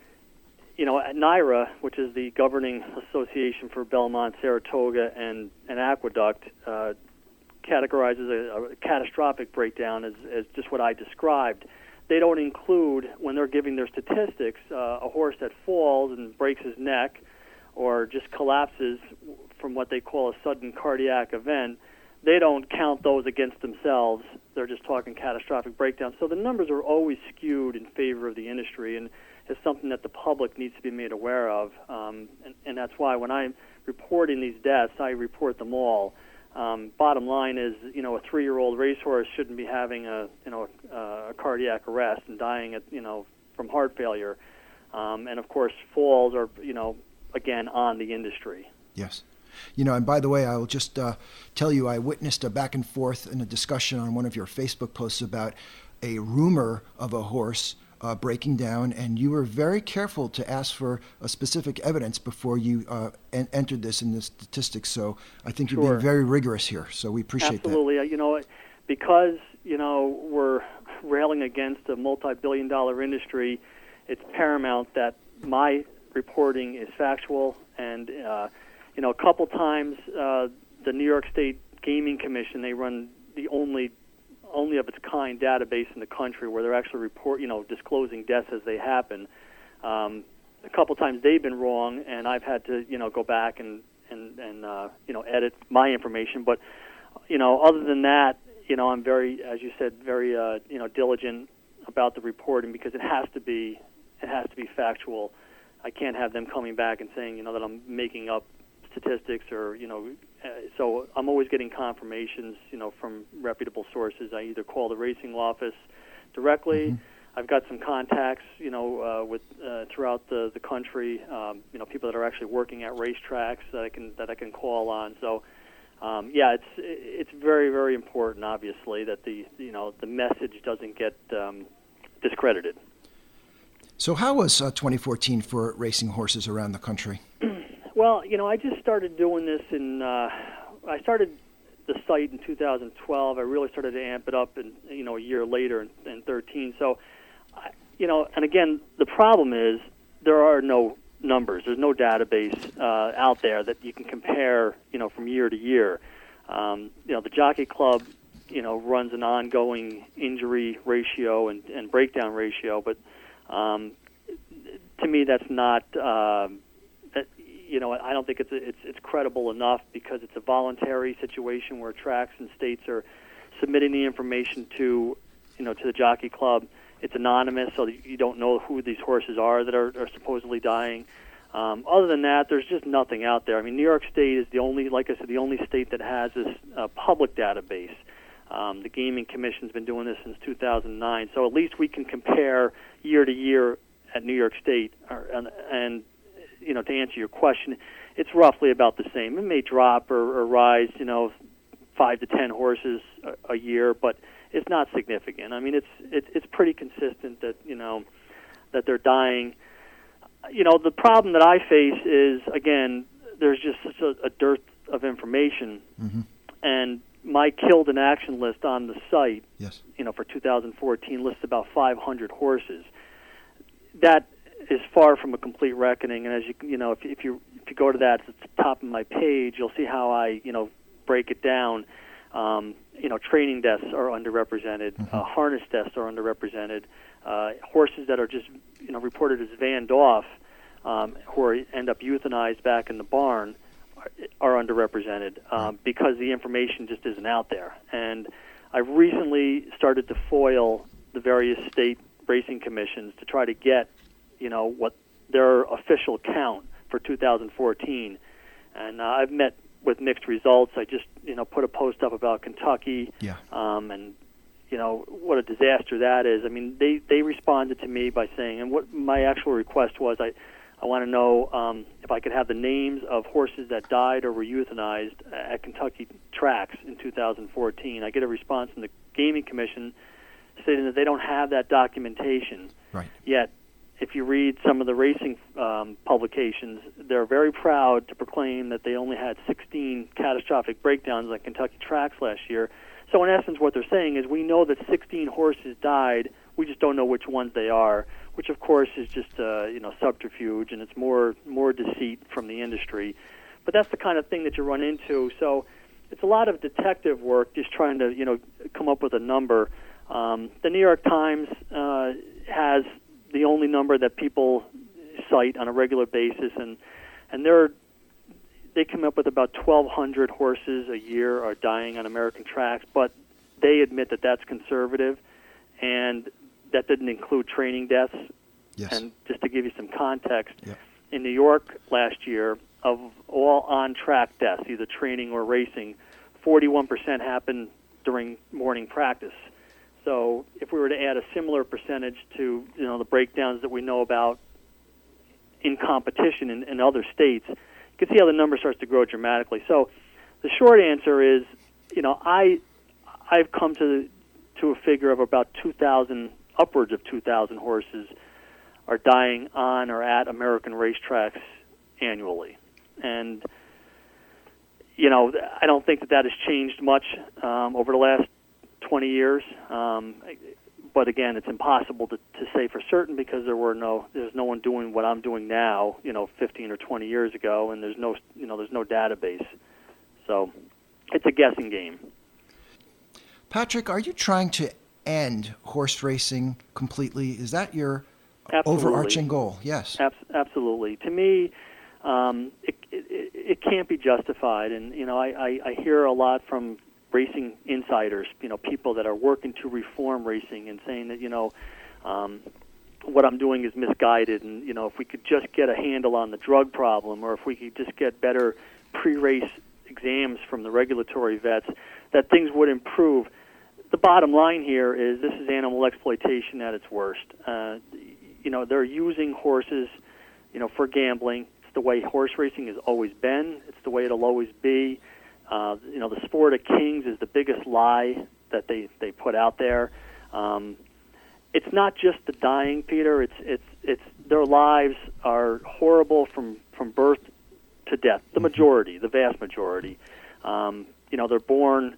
I: You know, at NYRA, which is the governing association for Belmont, Saratoga, and, and Aqueduct, uh, categorizes a, a catastrophic breakdown as, as just what I described. They don't include, when they're giving their statistics, uh, a horse that falls and breaks his neck or just collapses from what they call a sudden cardiac event. They don't count those against themselves. They're just talking catastrophic breakdown. So the numbers are always skewed in favor of the industry, and is something that the public needs to be made aware of, um, and, and that's why when I'm reporting these deaths, I report them all. Um, bottom line is, you know, a three-year-old racehorse shouldn't be having a, you know, a, a cardiac arrest and dying, at, you know, from heart failure. Um, and of course, falls are, you know, again on the industry.
L: Yes. You know, and by the way, I will just uh, tell you, I witnessed a back and forth in a discussion on one of your Facebook posts about a rumor of a horse Uh, breaking down, and you were very careful to ask for a specific evidence before you uh, en- entered this in the statistics. So I think you're
I: Sure.
L: being very rigorous here. So we appreciate
I: Absolutely. that. Absolutely. You know, because, you know, we're railing against a multi-billion dollar industry, it's paramount that my reporting is factual. And, uh, you know, a couple times uh, the New York State Gaming Commission, they run the only only of its kind database in the country where they're actually report, you know, disclosing deaths as they happen. Um, a couple times they've been wrong, and I've had to, you know, go back and and and uh, you know, edit my information. But, you know, other than that, you know, I'm very, as you said, very uh, you know, diligent about the reporting because it has to be it has to be factual. I can't have them coming back and saying, you know, that I'm making up statistics or, you know. Uh, so I'm always getting confirmations, you know, from reputable sources. I either call the racing office directly. Mm-hmm. I've got some contacts, you know, uh, with uh, throughout the the country. Um, you know, people that are actually working at racetracks that I can that I can call on. So, um, yeah, it's it's very very important, obviously, that the you know the message doesn't get um, discredited.
L: So, how was uh, twenty fourteen for racing horses around the country?
I: Well, you know, I just started doing this in, uh, I started the site in two thousand twelve. I really started to amp it up, in, you know, a year later in, in thirteen. So, I, you know, and again, the problem is there are no numbers. There's no database uh, out there that you can compare, you know, from year to year. Um, you know, the Jockey Club, you know, runs an ongoing injury ratio and, and breakdown ratio, but um, to me that's not... Uh, You know, I don't think it's it's it's credible enough because it's a voluntary situation where tracks and states are submitting the information to, you know, to the Jockey Club. It's anonymous, so you don't know who these horses are that are, are supposedly dying. Um, other than that, there's just nothing out there. I mean, New York State is the only, like I said, the only state that has this uh, public database. Um, the Gaming Commission's been doing this since two thousand nine, so at least we can compare year to year at New York State. Or, and, and you know, to answer your question, it's roughly about the same. It may drop or, or rise, you know, five to ten horses a, a year, but it's not significant. I mean, it's it, it's pretty consistent that you know that they're dying. You know, the problem that I face is, again, there's just such a, a dearth of information,
L: mm-hmm.
I: and my killed in action list on the site,
L: yes.
I: you know, for two thousand fourteen lists about five hundred horses. That is far from a complete reckoning, and as you you know, if, if you if you go to that at the top of my page, you'll see how I you know break it down. Um, you know, training deaths are underrepresented,
L: mm-hmm.
I: uh, harness deaths are underrepresented, uh, horses that are just you know reported as vanned off, um, who are, end up euthanized back in the barn, are underrepresented um, because the information just isn't out there. And I've recently started to foil the various state racing commissions to try to get, you know, what their official count for two thousand fourteen. And uh, I've met with mixed results. I just, you know, put a post up about Kentucky,
L: yeah.
I: um, and you know what a disaster that is. I mean, they they responded to me by saying, and what my actual request was, I. I want to know um, if I could have the names of horses that died or were euthanized at Kentucky tracks in two thousand fourteen. I get a response from the Gaming Commission stating that they don't have that documentation.
L: Right.
I: Yet, if you read some of the racing um, publications, they're very proud to proclaim that they only had sixteen catastrophic breakdowns at Kentucky tracks last year. So in essence, what they're saying is we know that sixteen horses died, we just don't know which ones they are, which of course is just uh, you know subterfuge, and it's more more deceit from the industry. But that's the kind of thing that you run into. So it's a lot of detective work, just trying to you know come up with a number. Um, the New York Times uh, has the only number that people cite on a regular basis, and and they're they come up with about twelve hundred horses a year are dying on American tracks, but they admit that that's conservative, and that didn't include training deaths.
L: Yes.
I: And just to give you some context,
L: yep.
I: in New York last year, of all on-track deaths, either training or racing, forty-one percent happened during morning practice. So if we were to add a similar percentage to you know the breakdowns that we know about in competition in, in other states, you can see how the number starts to grow dramatically. So the short answer is, you know, I I've come to to a figure of about two thousand. Upwards of two thousand horses are dying on or at American racetracks annually. And, you know, I don't think that that has changed much um, over the last twenty years. Um, but, again, it's impossible to, to say for certain because there were no, there's no one doing what I'm doing now, you know, fifteen or twenty years ago, and there's no, you know, there's no database. So it's a guessing game.
L: Patrick, are you trying to end horse racing completely? Is that your
I: Absolutely.
L: overarching goal? Yes.
I: Ab- absolutely. To me, um, it, it, it can't be justified. And, you know, I, I, I hear a lot from racing insiders, you know, people that are working to reform racing and saying that, you know, um, what I'm doing is misguided. And, you know, if we could just get a handle on the drug problem, or if we could just get better pre-race exams from the regulatory vets, that things would improve. The bottom line here is this is animal exploitation at its worst. Uh, you know, they're using horses, you know, for gambling. It's the way horse racing has always been. It's the way it'll always be. Uh, you know, the sport of kings is the biggest lie that they, they put out there. Um, it's not just the dying, Peter. It's it's it's their lives are horrible from, from birth to death. The majority, the vast majority. Um, you know, they're born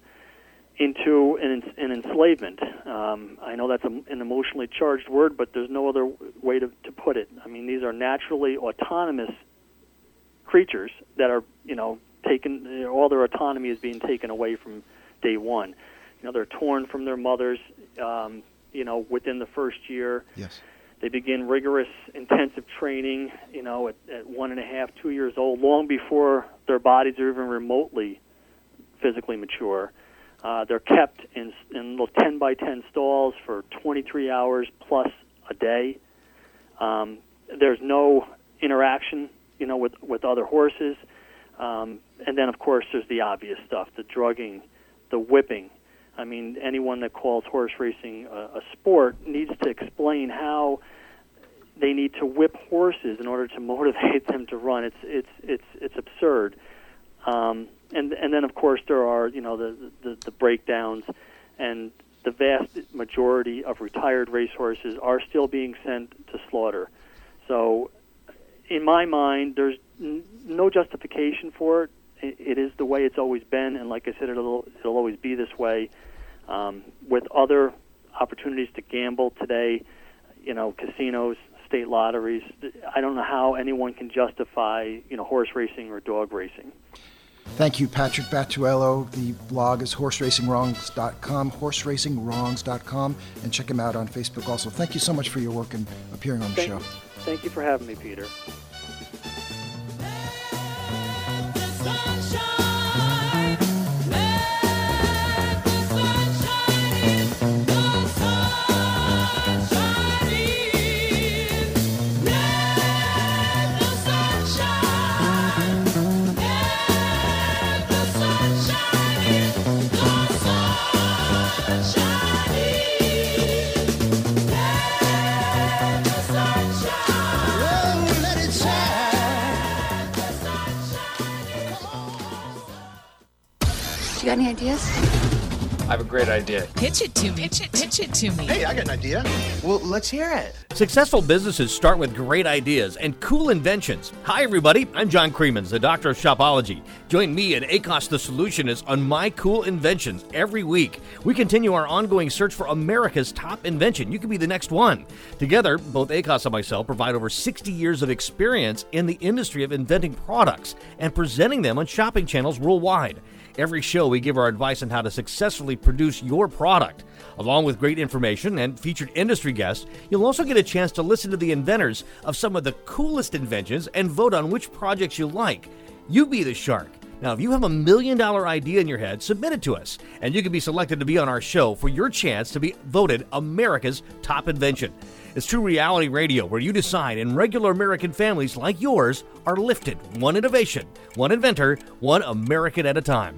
I: into an, an enslavement. Um, I know that's a, an emotionally charged word, but there's no other way to, to put it. I mean, these are naturally autonomous creatures that are, you know, taken, all their autonomy is being taken away from day one. You know, they're torn from their mothers, um, you know, within the first year.
L: Yes.
I: They begin rigorous, intensive training, you know, at, at one and a half, two years old, long before their bodies are even remotely physically mature. Uh, they're kept in, in little ten by ten stalls for twenty-three hours plus a day. Um, there's no interaction, you know, with, with other horses. Um, and then, of course, there's the obvious stuff, the drugging, the whipping, I mean, anyone that calls horse racing a, a sport needs to explain how they need to whip horses in order to motivate them to run. It's it's it's it's absurd. Um, and and then of course there are you know the, the the breakdowns, and the vast majority of retired racehorses are still being sent to slaughter. So, in my mind, there's n- no justification for it. it. It is the way it's always been, and like I said, it'll it'll always be this way. Um, with other opportunities to gamble today, you know, casinos, state lotteries, I don't know how anyone can justify, you know, horse racing or dog racing.
L: Thank you, Patrick Battuello. The blog is horse racing wrongs dot com, horse racing wrongs dot com, and check him out on Facebook also. Thank you so much for your work and appearing on the
I: thank,
L: show.
I: Thank you for having me, Peter.
K: You got any ideas?
J: I have a great idea.
K: Pitch it to me. Pitch it, pitch it to me.
R: Hey, I got an idea. Well, let's hear it.
F: Successful businesses start with great ideas and cool inventions. Hi, everybody. I'm John Creemans, the Doctor of Shopology. Join me and ACOS the Solutionist on My Cool Inventions every week. We continue our ongoing search for America's top invention. You could be the next one. Together, both ACOS and myself provide over sixty years of experience in the industry of inventing products and presenting them on shopping channels worldwide. Every show, we give our advice on how to successfully produce your product. Along with great information and featured industry guests, you'll also get a chance to listen to the inventors of some of the coolest inventions and vote on which projects you like. You be the shark. Now, if you have a million dollar idea in your head, submit it to us, and you can be selected to be on our show for your chance to be voted America's top invention. It's true reality radio where you decide and regular American families like yours are lifted one innovation, one inventor, one American at a time.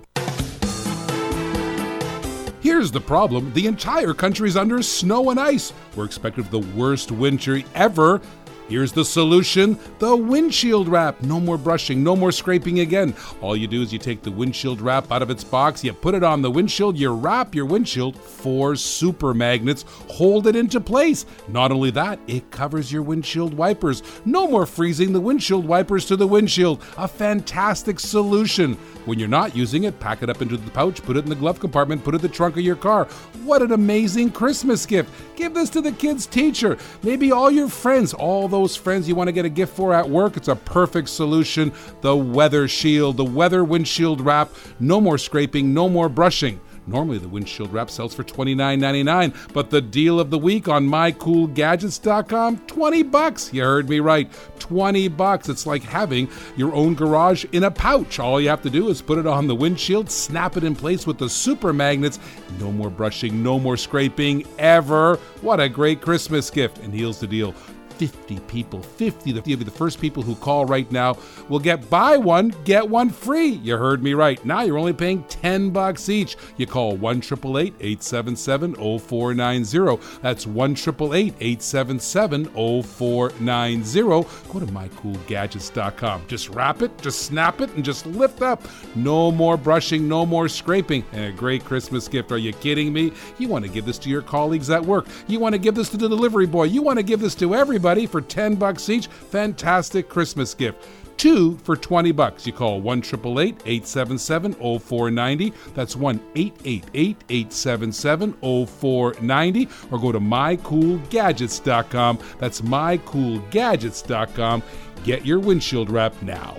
E: Here's the problem. The entire country's under snow and ice. We're expected the worst winter ever. Here's the solution, the windshield wrap. No more brushing, no more scraping again. All you do is you take the windshield wrap out of its box, you put it on the windshield, you wrap your windshield, four super magnets hold it into place. Not only that, it covers your windshield wipers. No more freezing the windshield wipers to the windshield. A fantastic solution. When you're not using it, pack it up into the pouch, put it in the glove compartment, put it in the trunk of your car. What an amazing Christmas gift. Give this to the kid's teacher. Maybe all your friends, all those friends you want to get a gift for at work. It's a perfect solution. The Weather Shield, the Weather Windshield Wrap. No more scraping, no more brushing. Normally, the windshield wrap sells for twenty-nine ninety-nine, but the deal of the week on my cool gadgets dot com, twenty bucks. You heard me right, twenty bucks. It's like having your own garage in a pouch. All you have to do is put it on the windshield, snap it in place with the super magnets. No more brushing, no more scraping ever. What a great Christmas gift. And here's the deal. fifty people, fifty of the first people who call right now will get buy one, get one free. You heard me right. Now you're only paying ten bucks each. You call one eight eight eight, eight seven seven, zero four nine zero. That's one eight eight eight, eight seven seven, zero four nine zero. Go to my cool gadgets dot com. Just wrap it, just snap it, and just lift up. No more brushing, no more scraping. And a great Christmas gift. Are you kidding me? You want to give this to your colleagues at work. You want to give this to the delivery boy. You want to give this to everybody. For ten bucks each. Fantastic Christmas gift. Two for twenty bucks. You call one eight eight eight, eight seven seven, zero four nine zero. That's one eight eight eight, eight seven seven, zero four nine zero. Or go to my cool gadgets dot com. That's my cool gadgets dot com. Get your windshield wrap now.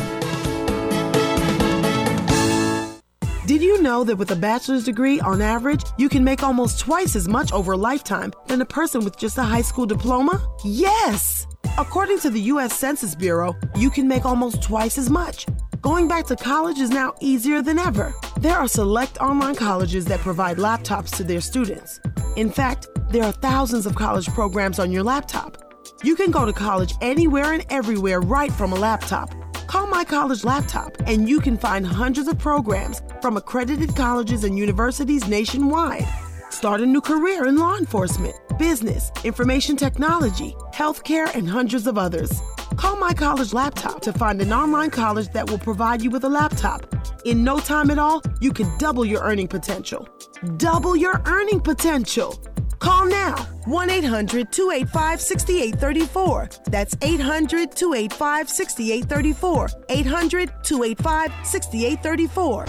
S: Did you know that with a bachelor's degree, on average, you can make almost twice as much over a lifetime than a person with just a high school diploma? Yes! According to the U S Census Bureau, you can make almost twice as much. Going back to college is now easier than ever. There are select online colleges that provide laptops to their students. In fact, there are thousands of college programs on your laptop. You can go to college anywhere and everywhere right from a laptop. Call My College Laptop, and you can find hundreds of programs from accredited colleges and universities nationwide. Start a new career in law enforcement, business, information technology, healthcare, and hundreds of others. Call My College Laptop to find an online college that will provide you with a laptop. In no time at all, you can double your earning potential. Double your earning potential. Call now, one eight hundred two eight five six eight three four. That's eight hundred two eight five six eight three four. eight hundred two eight five six eight three four.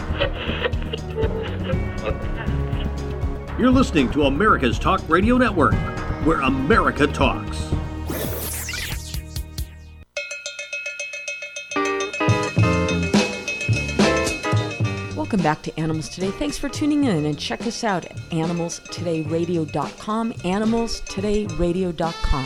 T: You're listening to America's Talk Radio Network, where America talks.
A: Welcome back to Animals Today. Thanks for tuning in, and check us out at animals today radio dot com, animals today radio dot com.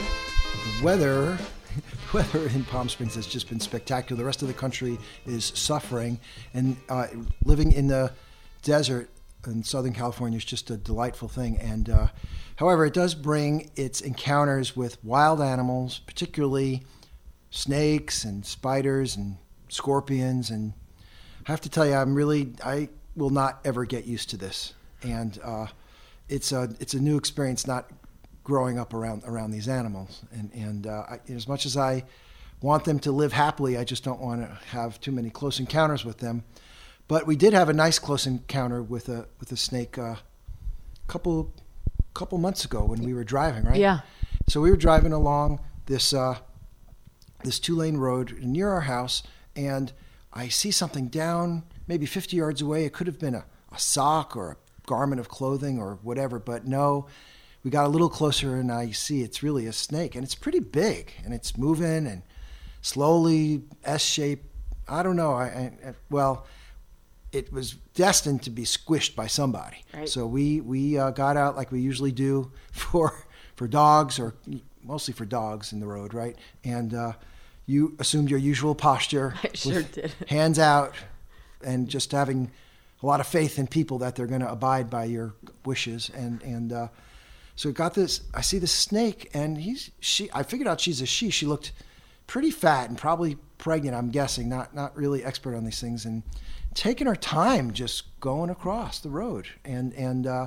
L: The weather, weather in Palm Springs has just been spectacular. The rest of the country is suffering, and uh, living in the desert in Southern California is just a delightful thing. And uh, however, it does bring its encounters with wild animals, particularly snakes and spiders and scorpions, and I have to tell you, I'm really, I will not ever get used to this. And uh, it's a it's a new experience not growing up around around these animals. And, and uh, I, as much as I want them to live happily, I just don't want to have too many close encounters with them. But we did have a nice close encounter with a with a snake a uh, couple couple months ago when we were driving, right?
A: Yeah.
L: So we were driving along this uh, this two-lane road near our house, and I see something down maybe fifty yards away. It could have been a, a sock or a garment of clothing or whatever, but no, we got a little closer and I see it's really a snake, and it's pretty big, and it's moving and slowly S-shaped. I don't know. I, I well, it was destined to be squished by somebody.
A: Right.
L: So we we uh, got out like we usually do for for dogs, or mostly for dogs in the road, right? And uh, you assumed your usual posture.
A: I sure did.
L: Hands out, and just having a lot of faith in people that they're going to abide by your wishes. And and uh, so we got this. I see this snake, and he's she. I figured out she's a she. She looked pretty fat and probably pregnant. I'm guessing, not not really expert on these things, and taking her time just going across the road. And and uh,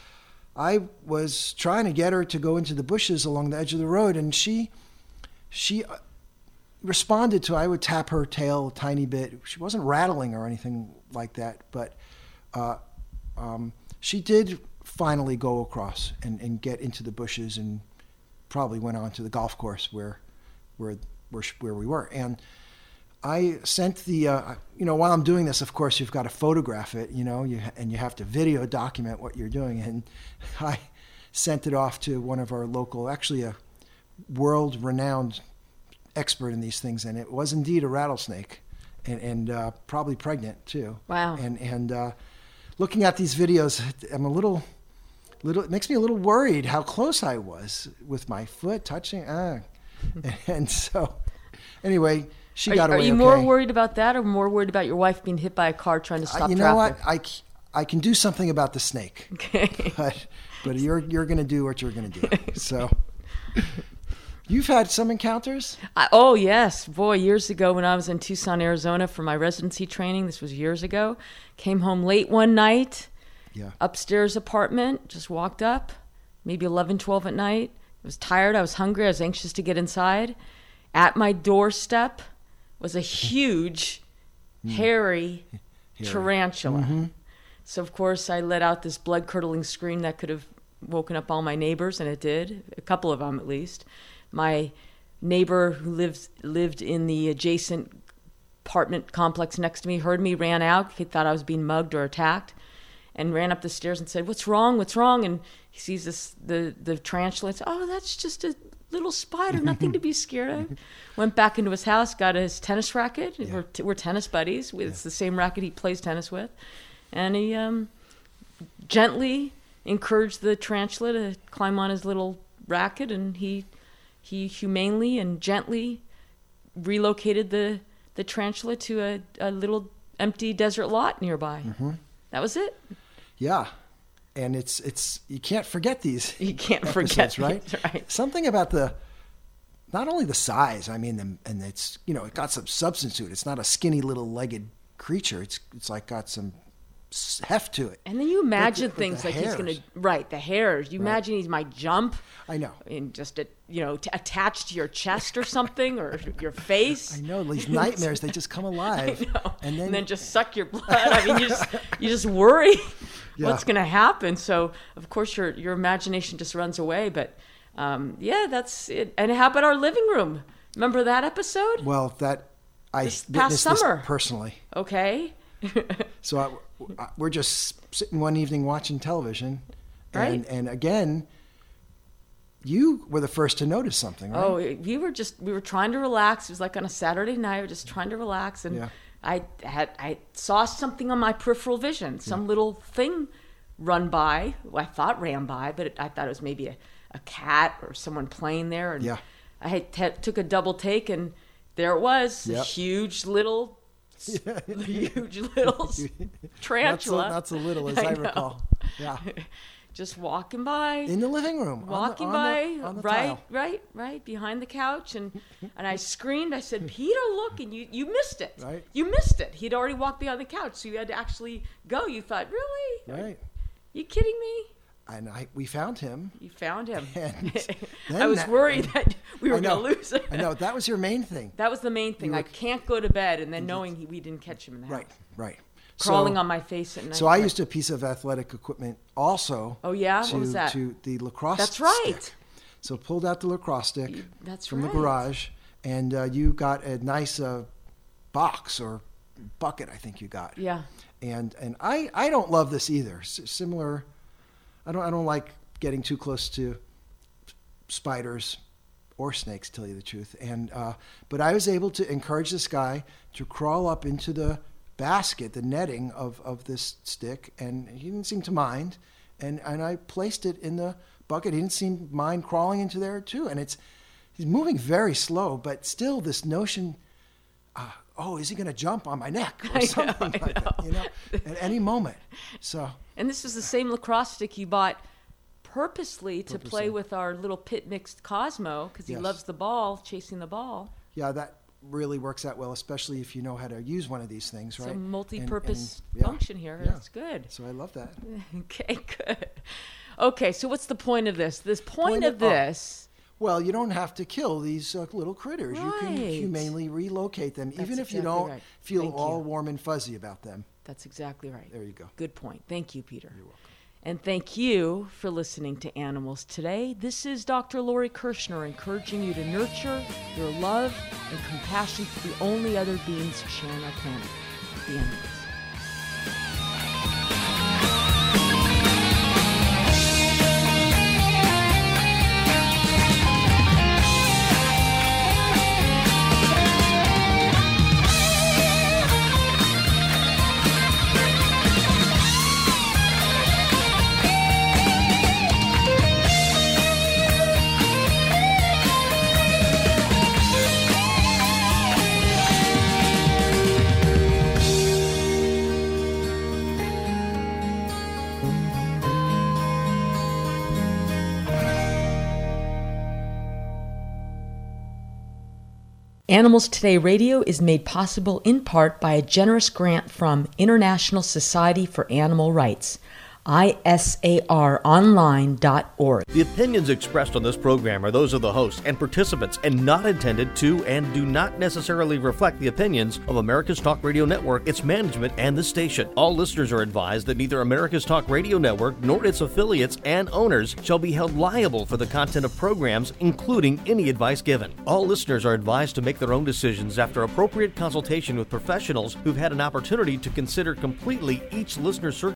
L: I was trying to get her to go into the bushes along the edge of the road, and she she. responded to, I would tap her tail a tiny bit. She wasn't rattling or anything like that, but uh, um, she did finally go across and, and get into the bushes, and probably went on to the golf course where where where, where we were. And I sent the, uh, you know, while I'm doing this, of course, you've got to photograph it, you know, you and you have to video document what you're doing. And I sent it off to one of our local, actually a world-renowned expert in these things, and it was indeed a rattlesnake, and, and uh, probably pregnant too.
A: Wow.
L: And and uh, looking at these videos, I'm a little, little. It makes me a little worried how close I was with my foot touching. Ah. and, and so, anyway, she
A: are,
L: got away.
A: Are you
L: okay.
A: more worried about that, or more worried about your wife being hit by a car trying to stop
L: uh, you
A: traffic?
L: know what? I, I can do something about the snake.
A: Okay.
L: But but you're you're going to do what you're going to do. So. You've had some encounters?
A: I, oh, yes. Boy, years ago when I was in Tucson, Arizona for my recidency training, this was years ago, came home late one night,
L: yeah.
A: upstairs apartment, just walked up, maybe eleven, twelve at night. I was tired, I was hungry, I was anxious to get inside. At my doorstep was a huge, mm. hairy, hairy tarantula.
L: Mm-hmm.
A: So, of course, I let out this blood-curdling scream that could have woken up all my neighbors, and it did, a couple of them at least. My neighbor who lives lived in the adjacent apartment complex next to me heard me, ran out. He thought I was being mugged or attacked, and ran up the stairs and said, "What's wrong? What's wrong?" And he sees this the the tarantula. And said, "Oh, that's just a little spider, nothing to be scared of." Went back into his house, got his tennis racket. Yeah. We're, t- we're tennis buddies. It's yeah. the same racket he plays tennis with, and he um, gently encouraged the tarantula to climb on his little racket, and he. He humanely and gently relocated the, the tarantula to a, a little empty desert lot nearby.
L: Mm-hmm.
A: That was it.
L: Yeah. And it's, it's you can't forget these
A: You can't
L: episodes,
A: forget
L: right?
A: these, right.
L: Something about the not only the size, I mean, the, and it's, you know, it got some substance to it. It's not a skinny little legged creature. It's it's like got some heft to it.
A: And then you imagine
L: the,
A: things like
L: hairs.
A: he's going to, right, the hairs. You
L: Right.
A: imagine he might jump.
L: I know.
A: And just, you know, t- attached to your chest or something, or your face.
L: I know, these nightmares, they just come alive.
A: I know.
L: And then,
A: and then just suck your blood. I mean, you just, you just worry
L: Yeah.
A: what's going to happen. So, of course, your your imagination just runs away. But, um, yeah, that's it. And how about our living room? Remember that episode?
L: well, that I
A: This past
L: witnessed this
A: summer.
L: personally.
A: Okay.
L: So I, I, we're just sitting one evening watching television,
A: Right.
L: and and again, you were the first to notice something, right?
A: Oh, we were just we were trying to relax. It was like on a Saturday night. We were just trying to relax, and
L: Yeah.
A: I had I saw something on my peripheral vision, some little thing run by. Well, I thought ran by, but it, I thought it was maybe a, a cat or someone playing there. And
L: Yeah.
A: I had t- took a double take, and there it was, a
L: Yep.
A: huge little, huge little tarantula.
L: Not so, not so little as
A: I
L: I,
A: know.
L: recall. Yeah.
A: Just walking by
L: In the living room. on the-
A: walking
L: on
A: by,
L: the, on the
A: right,
L: tile.
A: right, right, behind the couch, and and I screamed. I said, "Peter, look!" And you, you missed it.
L: Right.
A: You missed it. He'd already walked behind the couch, so you had to actually go. You thought, really?
L: Right.
A: You kidding me?
L: And I, we found him.
A: You found him.
L: And
A: I
L: then
A: was
L: that-
A: worried that we were
L: I know,
A: going to lose him.
L: I know. That was your main thing.
A: That was the main thing.
L: You
A: I
L: were-
A: can't go to bed, and then knowing he, we didn't catch him in the house.
L: Right, right.
A: Crawling
L: So-
A: on my face at night.
L: So I used a piece of athletic equipment also.
A: Oh, yeah? What
L: To,
A: was that?
L: To the lacrosse
A: That's right.
L: stick. So pulled out the lacrosse stick
A: That's
L: from
A: right.
L: the garage, and uh, you got a nice uh, box or bucket, I think you got.
A: Yeah.
L: And and I, I don't love this either. S- similar, I don't I don't like getting too close to spiders or snakes, to tell you the truth. And uh, but I was able to encourage this guy to crawl up into the basket, the netting of, of this stick, and he didn't seem to mind. And and I placed it in the bucket. He didn't seem to mind crawling into there too. And it's he's moving very slow, but still this notion. Uh, oh, is he going to jump on my neck or
A: I know,
L: something
A: I
L: like that? You know, at any moment. So
A: And this was the same lacrosse stick you bought purposely to
L: Purposely.
A: play with our little pit mixed Cosmo, because he
L: Yes.
A: loves the ball, chasing the ball.
L: yeah, that really works out well, especially if you know how to use one of these things, right?
A: It's a
L: And-
A: multi-purpose
L: and, yeah,
A: function here.
L: yeah.
A: That's good.
L: So I love that.
A: Okay, good. Okay, so what's the point of this? This point,
L: Point
A: of
L: of- oh.
A: this.
L: Well, you don't have to kill these uh, little critters. You can
A: Right.
L: humanely relocate them,
A: That's
L: even if you
A: exactly
L: don't
A: right.
L: feel
A: Thank
L: all
A: you.
L: warm and fuzzy about them.
A: That's exactly right.
L: There you go.
A: Good point. Thank you, Peter. You're welcome. And thank you for listening to Animals Today. This is Doctor Lori Kirshner encouraging you to nurture your love and compassion for the only other beings sharing our planet, the animals. Animals Today Radio is made possible in part by a generous grant from International Society for Animal Rights, I S A R online dot org.
F: The opinions expressed on this program are those of the host and participants and not intended to and do not necessarily reflect the opinions of America's Talk Radio Network, its management, and the station. All listeners are advised that neither America's Talk Radio Network nor its affiliates and owners shall be held liable for the content of programs, including any advice given. All listeners are advised to make their own decisions after appropriate consultation with professionals who've had an opportunity to consider completely each listener's circumstances